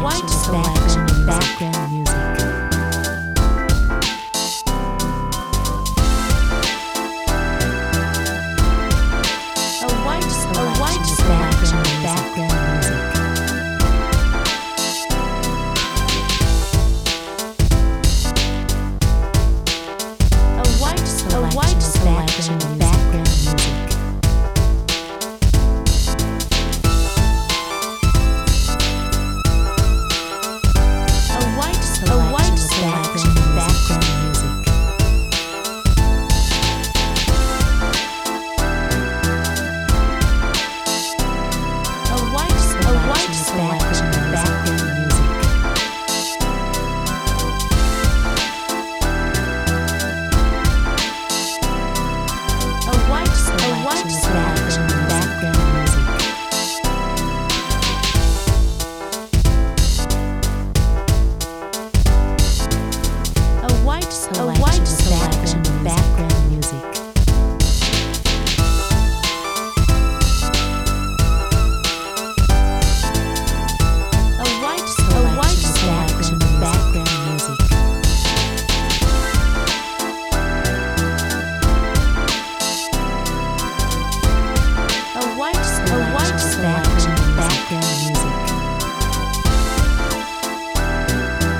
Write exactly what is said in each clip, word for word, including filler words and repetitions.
white selection of background music. A white selection of background music. A white selection of background music.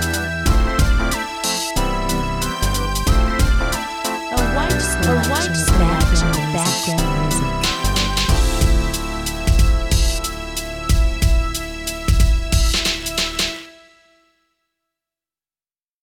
A white